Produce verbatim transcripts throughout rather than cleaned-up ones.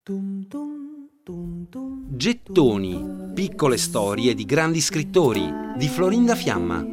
Gettoni, piccole storie di grandi scrittori di Florinda Fiamma.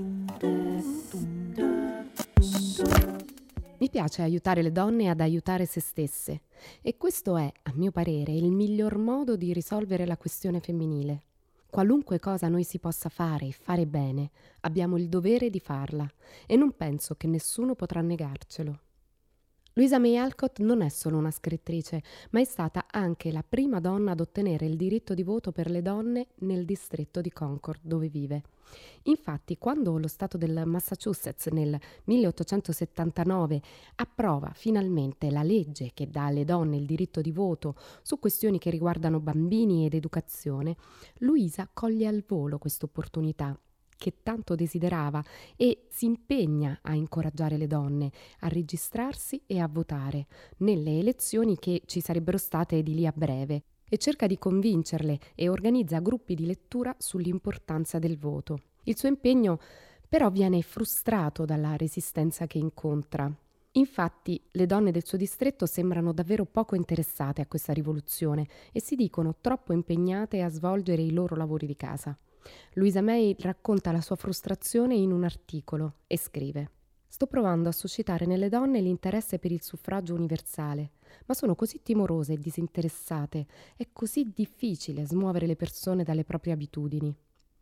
Mi piace aiutare le donne ad aiutare se stesse e questo è, a mio parere, il miglior modo di risolvere la questione femminile. Qualunque cosa noi si possa fare e fare bene, abbiamo il dovere di farla e non penso che nessuno potrà negarcelo. Louisa May Alcott non è solo una scrittrice, ma è stata anche la prima donna ad ottenere il diritto di voto per le donne nel distretto di Concord, dove vive. Infatti, quando lo Stato del Massachusetts nel milleottocentosettantanove approva finalmente la legge che dà alle donne il diritto di voto su questioni che riguardano bambini ed educazione, Louisa coglie al volo questa opportunità che tanto desiderava e si impegna a incoraggiare le donne a registrarsi e a votare nelle elezioni che ci sarebbero state di lì a breve e cerca di convincerle e organizza gruppi di lettura sull'importanza del voto. Il suo impegno però viene frustrato dalla resistenza che incontra. Infatti le donne del suo distretto sembrano davvero poco interessate a questa rivoluzione e si dicono troppo impegnate a svolgere i loro lavori di casa. Louisa May racconta la sua frustrazione in un articolo e scrive: «Sto provando a suscitare nelle donne l'interesse per il suffragio universale, ma sono così timorose e disinteressate, è così difficile smuovere le persone dalle proprie abitudini».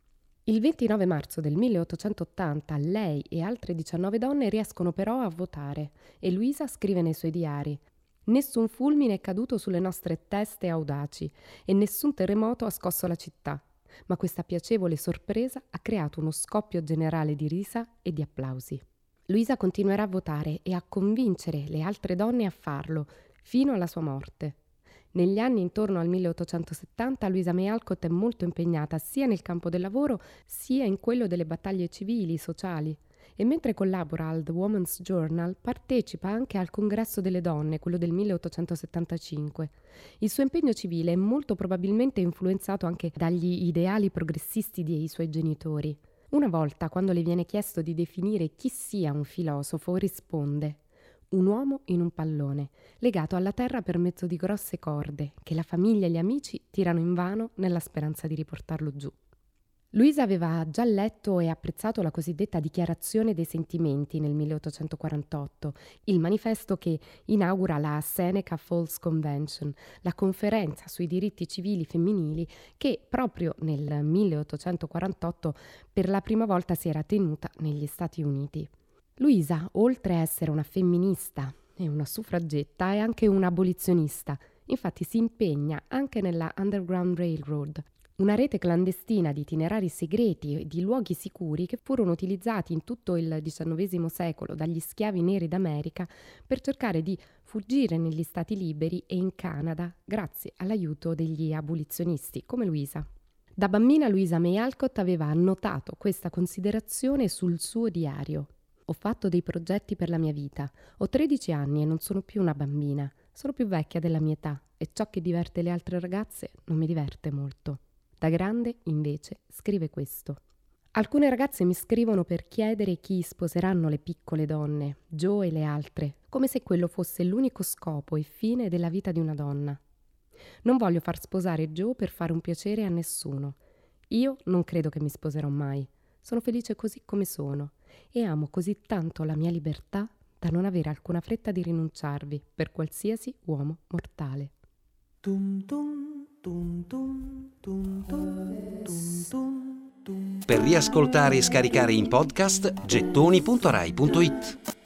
Il ventinove marzo del milleottocentottanta lei e altre diciannove donne riescono però a votare e Louisa scrive nei suoi diari: «Nessun fulmine è caduto sulle nostre teste audaci e nessun terremoto ha scosso la città. Ma questa piacevole sorpresa ha creato uno scoppio generale di risa e di applausi». Louisa continuerà a votare e a convincere le altre donne a farlo, fino alla sua morte. Negli anni intorno al milleottocentosettanta Louisa May Alcott è molto impegnata sia nel campo del lavoro sia in quello delle battaglie civili, sociali. E mentre collabora al The Woman's Journal, partecipa anche al Congresso delle Donne, quello del milleottocentosettantacinque. Il suo impegno civile è molto probabilmente influenzato anche dagli ideali progressisti dei suoi genitori. Una volta, quando le viene chiesto di definire chi sia un filosofo, risponde: «Un uomo in un pallone, legato alla terra per mezzo di grosse corde, che la famiglia e gli amici tirano invano nella speranza di riportarlo giù». Louisa aveva già letto e apprezzato la cosiddetta Dichiarazione dei Sentimenti nel milleottocentoquarantotto, il manifesto che inaugura la Seneca Falls Convention, la conferenza sui diritti civili femminili che proprio nel milleottocentoquarantotto per la prima volta si era tenuta negli Stati Uniti. Louisa, oltre a essere una femminista e una suffragetta, è anche una abolizionista. Infatti si impegna anche nella Underground Railroad, una rete clandestina di itinerari segreti e di luoghi sicuri che furono utilizzati in tutto il diciannovesimo secolo dagli schiavi neri d'America per cercare di fuggire negli Stati liberi e in Canada grazie all'aiuto degli abolizionisti come Louisa. Da bambina Louisa May Alcott aveva annotato questa considerazione sul suo diario. «Ho fatto dei progetti per la mia vita. Ho tredici anni e non sono più una bambina. Sono più vecchia della mia età e ciò che diverte le altre ragazze non mi diverte molto». Da grande, invece, scrive questo: «Alcune ragazze mi scrivono per chiedere chi sposeranno le piccole donne, Jo e le altre, come se quello fosse l'unico scopo e fine della vita di una donna. Non voglio far sposare Jo per fare un piacere a nessuno. Io non credo che mi sposerò mai. Sono felice così come sono e amo così tanto la mia libertà da non avere alcuna fretta di rinunciarvi per qualsiasi uomo mortale». Tum tum tum tum tum tum tum tum. Per riascoltare e scaricare in podcast gettoni punto rai punto it.